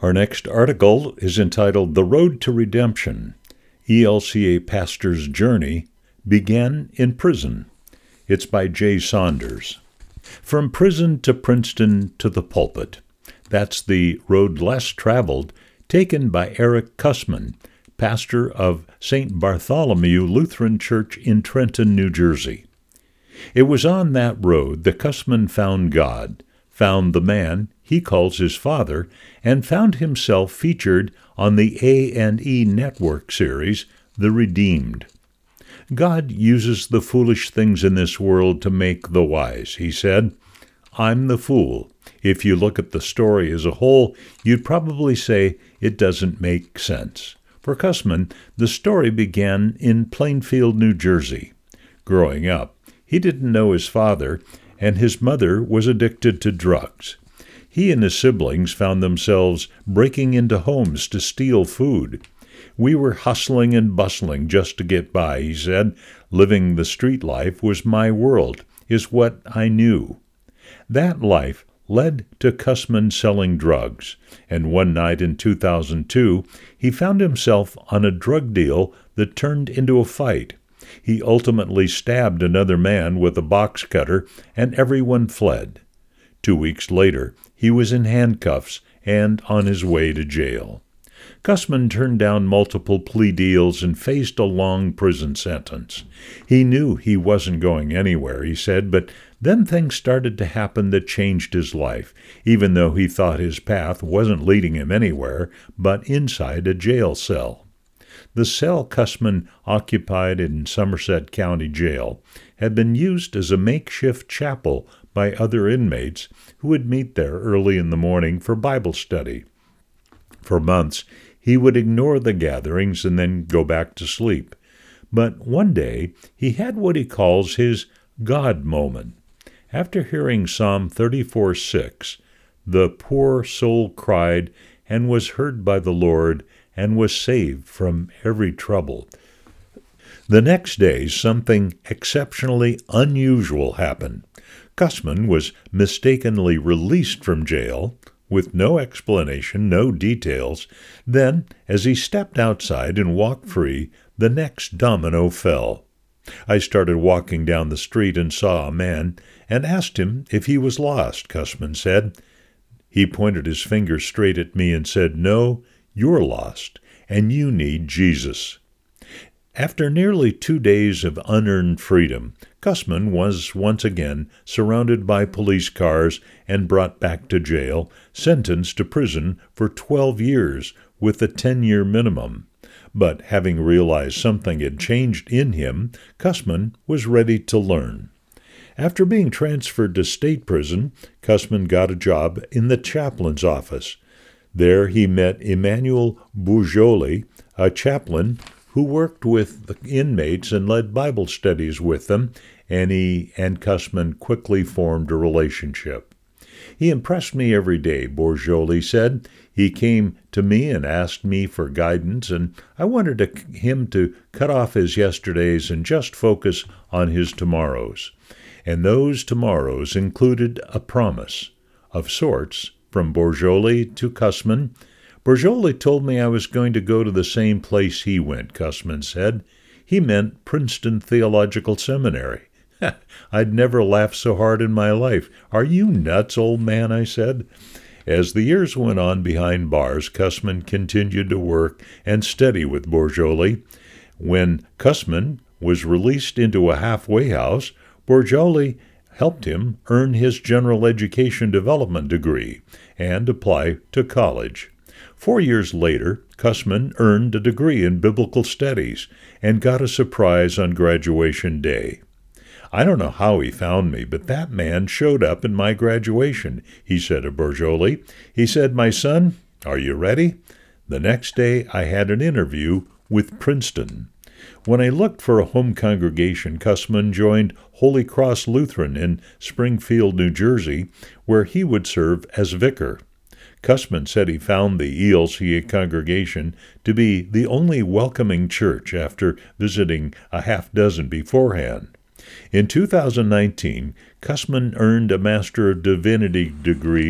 Our next article is entitled The Road to Redemption, ELCA Pastor's Journey Began in Prison. It's by Jay Saunders. From prison to Princeton to the pulpit. That's the road less traveled, taken by Eric Kussman, pastor of St. Bartholomew Lutheran Church in Trenton, New Jersey. It was on that road that Kussman found God, found the man he calls his father, and found himself featured on the A&E Network series, The Redeemed. God uses the foolish things in this world to make the wise, he said. I'm the fool. If you look at the story as a whole, you'd probably say it doesn't make sense. For Kussman, the story began in Plainfield, New Jersey. Growing up, he didn't know his father, and his mother was addicted to drugs. He and his siblings found themselves breaking into homes to steal food. We were hustling and bustling just to get by, he said. Living the street life was my world, is what I knew. That life led to Kussman selling drugs, and one night in 2002, he found himself on a drug deal that turned into a fight. He ultimately stabbed another man with a box cutter, and everyone fled. 2 weeks later, he was in handcuffs and on his way to jail. Kussman turned down multiple plea deals and faced a long prison sentence. He knew he wasn't going anywhere, he said, but then things started to happen that changed his life, even though he thought his path wasn't leading him anywhere but inside a jail cell. The cell Kussman occupied in Somerset County Jail had been used as a makeshift chapel by other inmates who would meet there early in the morning for Bible study. For months, he would ignore the gatherings and then go back to sleep. But one day, he had what he calls his God moment. After hearing Psalm 34:6, the poor soul cried and was heard by the Lord and was saved from every trouble. The next day, something exceptionally unusual happened. Kussman was mistakenly released from jail, with no explanation, no details. Then, as he stepped outside and walked free, the next domino fell. I started walking down the street and saw a man and asked him if he was lost, Kussman said. He pointed his finger straight at me and said, "No, you're lost, and you need Jesus." After nearly 2 days of unearned freedom, Kussman was once again surrounded by police cars and brought back to jail, sentenced to prison for 12 years with a 10-year minimum. But having realized something had changed in him, Kussman was ready to learn. After being transferred to state prison, Kussman got a job in the chaplain's office. There he met Emmanuel Bourjoli, a chaplain who worked with the inmates and led Bible studies with them, and he and Kussman quickly formed a relationship. He impressed me every day, Bourjoli said. He came to me and asked me for guidance, and I wanted him to cut off his yesterdays and just focus on his tomorrows. And those tomorrows included a promise, of sorts, from Bourjoli to Kussman. Bourjoli told me I was going to go to the same place he went, Kussman said. He meant Princeton Theological Seminary. I'd never laughed so hard in my life. Are you nuts, old man? I said. As the years went on behind bars, Kussman continued to work and study with Bourjoli. When Kussman was released into a halfway house, Bourjoli helped him earn his general education development degree and apply to college. 4 years later, Kussman earned a degree in biblical studies and got a surprise on graduation day. I don't know how he found me, but that man showed up in my graduation, he said of Bourjoli. He said, "My son, are you ready?" The next day, I had an interview with Princeton. When I looked for a home congregation, Kussman joined Holy Cross Lutheran in Springfield, New Jersey, where he would serve as vicar. Kussman said he found the ELCA congregation to be the only welcoming church after visiting a half-dozen beforehand. In 2019, Kussman earned a Master of Divinity degree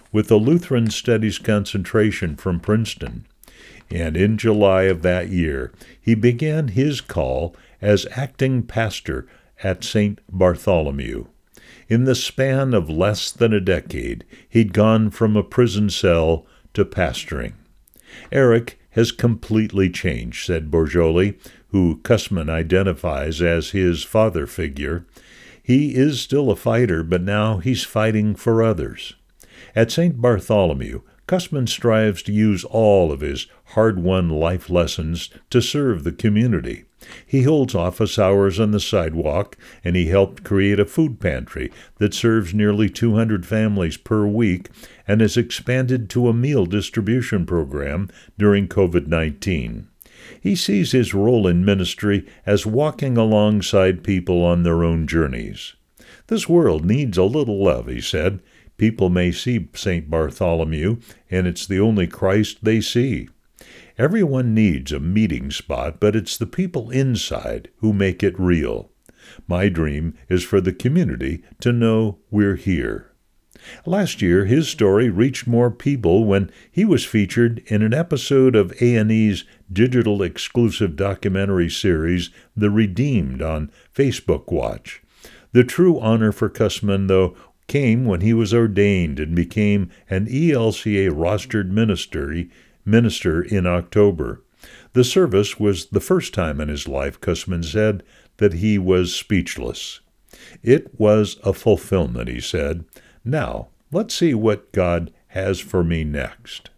with the Lutheran Studies concentration from Princeton. And in July of that year, he began his call as acting pastor at St. Bartholomew. In the span of less than a decade, he'd gone from a prison cell to pastoring. Eric has completely changed, said Borjoli, who Cussman identifies as his father figure. He is still a fighter, but now he's fighting for others. At St. Bartholomew, Cussman strives to use all of his hard-won life lessons to serve the community. He holds office hours on the sidewalk, and he helped create a food pantry that serves nearly 200 families per week and has expanded to a meal distribution program during COVID-19. He sees his role in ministry as walking alongside people on their own journeys. This world needs a little love, he said. People may see St. Bartholomew, and it's the only Christ they see. Everyone needs a meeting spot, but it's the people inside who make it real. My dream is for the community to know we're here. Last year, his story reached more people when he was featured in an episode of A&E's digital exclusive documentary series, The Redeemed, on Facebook Watch. The true honor for Cussman, though, came when he was ordained and became an ELCA rostered minister in October. The service was the first time in his life, Cussman said, that he was speechless. It was a fulfillment, he said. Now, let's see what God has for me next.